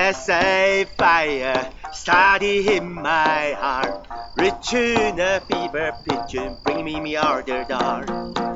There's a fire starting in my heart, reaching a fever pitch, bringing me out the dark.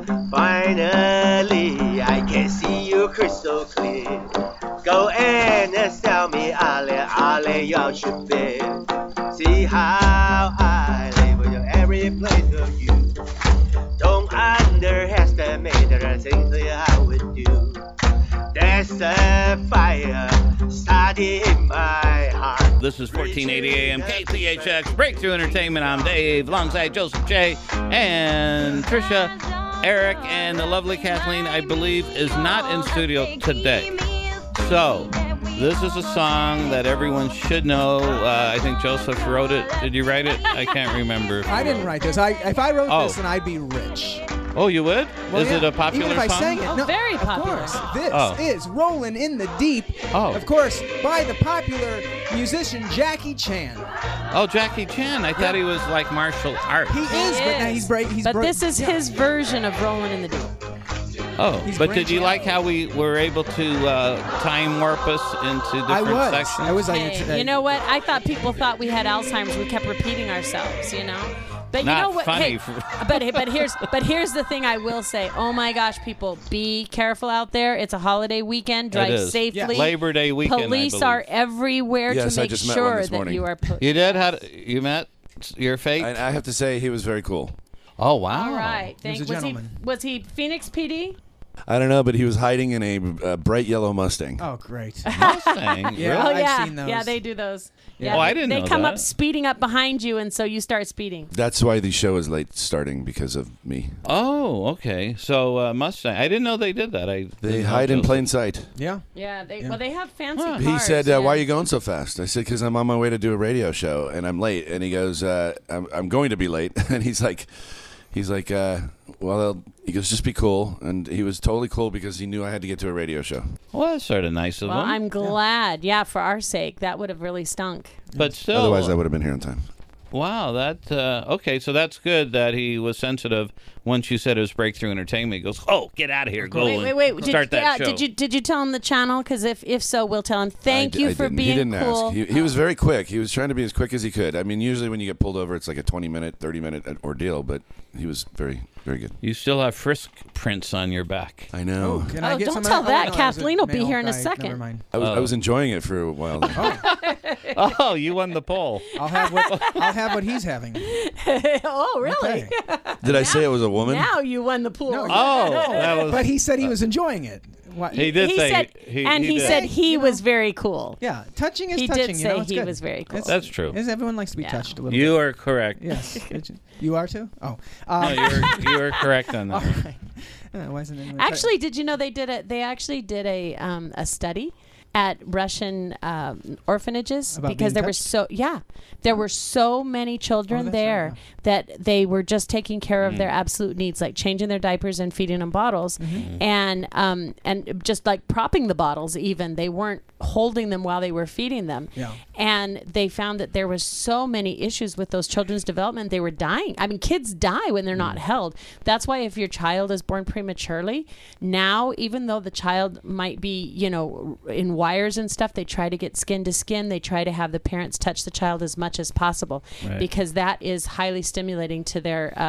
Finally, I can see you crystal clear. Go and tell me, Ale, you should be. See how I live with every place of you. Don't underestimate the things that I would do. There's a fire starting in my heart. This is 1480 AM KPHX Breakthrough Entertainment. I'm Dave, alongside Joseph J. and Trisha. Eric and the lovely Kathleen, I believe, is not in studio today. So, this is a song that everyone should know. I think Joseph wrote it. Did you write it? I can't remember. I didn't write this. If I wrote this, then I'd be rich. Oh, you would? Well, is it a popular Even if song? I sang it. No, very popular. Of course. This is Rollin' in the Deep. Oh. Of course, by the popular musician Jackie Chan. Oh, Jackie Chan. I thought he was like martial arts. He is, but now he's But this is his version of Rollin' in the Deep. Oh, but did you like how we were able to time warp us into different sections? I was. Hey, you know what? I thought people thought we had Alzheimer's. We kept repeating ourselves, you know? But Not you know what? funny. Hey, but here's the thing I will say. Oh my gosh, people, be careful out there. It's a holiday weekend. Drive safely. Yeah. Labor Day weekend. Police are everywhere to make sure that you are. You did? You met your fate? I have to say he was very cool. Oh wow! All right. He was a gentleman. Was he Phoenix PD? I don't know, but he was hiding in a bright yellow Mustang. Oh, great. Mustang? Yeah, Oh, I've seen those. Yeah, they do those. Yeah. Oh, I didn't know They come that. up speeding up behind you, and so you start speeding. That's why the show is late starting, because of me. Oh, okay. So Mustang. I didn't know they did that. They hide in plain sight. Yeah. Yeah, they have fancy cars. He said, yeah. why are you going so fast? I said, because I'm on my way to do a radio show, and I'm late. And he goes, I'm going to be late. And he's like, well, he goes, just be cool. And he was totally cool because he knew I had to get to a radio show. Well, that's sort of nice of Well, them. I'm glad. Yeah, for our sake. That would have really stunk. But still. Otherwise, I would have been here on time. Wow, that okay. So that's good that he was sensitive once you said it was Breakthrough Entertainment. He goes, "Oh, get out of here, go Wait. start that show." Did you tell him the channel? Because if so, we'll tell him. Thank you for didn't. being He didn't cool. ask. He was very quick. He was trying to be as quick as he could. I mean, usually when you get pulled over, it's like a 20-minute, 30-minute ordeal. But he was very, very good. You still have frisk prints on your back. I know. Can I get don't some tell of that. no, Kathleen will be male here in a guy. second. Never mind. I was enjoying it for a while. Oh, you won the poll. I'll have what he's having. Oh, really? Okay. Did I say it was a woman? Now you won the pool. No, Oh, that was. But he said he was enjoying it. What? He did say. said, he did. said he was very cool. Yeah, touching is He touching. did you know, say it's he good. was very cool. That's true. Everyone likes to be Yeah. touched a little bit. You are correct. Yes. You are too? Oh. No, you are correct on that. All right. Wasn't anyone Actually, did you know they actually did a study at Russian orphanages About because being there were so many children that's there right, that they were just taking care of their absolute needs, like changing their diapers and feeding them bottles, and just like propping the bottles. Even they weren't holding them while they were feeding them. Yeah. And they found that there was so many issues with those children's development. They were dying. I mean, kids die when they're not held. That's why if your child is born prematurely, now, even though the child might be, in wires and stuff, they try to get skin to skin. They try to have the parents touch the child as much as possible because that is highly stimulating to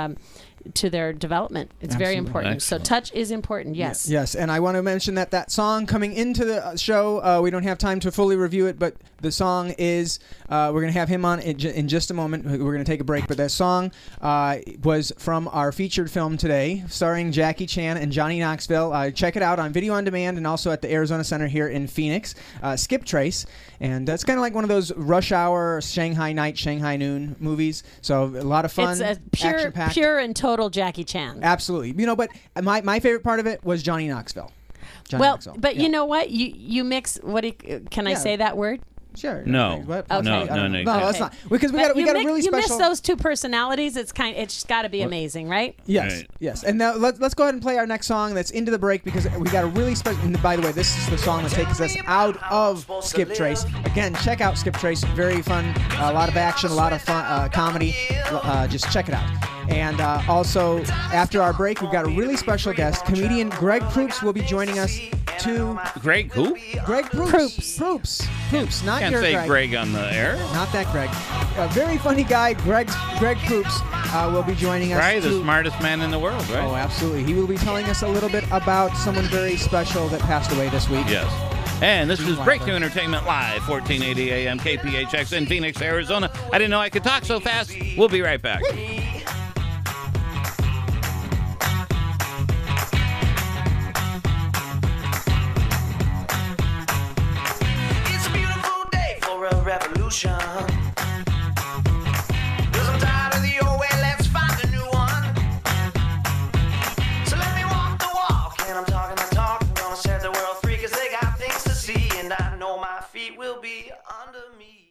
their development. It's very important. Excellent. So touch is important, yes. Yes, and I want to mention that song coming into the show, we don't have time to fully review it, but the song is, we're going to have him on in just a moment. We're going to take a break, but that song was from our featured film today, starring Jackie Chan and Johnny Knoxville. Check it out on video on demand and also at the Arizona Center here in Phoenix. Skip Trace, and that's kind of like one of those rush hour, Shanghai night, Shanghai noon movies. So a lot of fun, It's a action-packed. pure and total Jackie Chan. Absolutely. But my favorite part of it was Johnny Knoxville. But you know what? You mix can I say that word? Sure. No. What? Okay. No, That's Okay. not, because we got a really you special. miss those two personalities. It's just got to be amazing, right? Yes, Right. yes. And now let's go ahead and play our next song that's into the break because we got a really special. And by the way, this is the song that takes us out of Skip Trace. Again, check out Skip Trace. Very fun. A lot of action, a lot of fun comedy. Just check it out. And also, after our break, we've got a really special guest. Comedian Greg Proops will be joining us to Greg who? Greg Proops. Proops, not Can't your say Greg. Greg on the air. Not that Greg. A very funny guy, Greg Proops, will be joining us. Right, the to- smartest man in the world, right? Oh, absolutely. He will be telling us a little bit about someone very special that passed away this week. Yes. And this is Breakthrough Entertainment Live, 1480 AM KPHX in Phoenix, Arizona. I didn't know I could talk so fast. We'll be right back.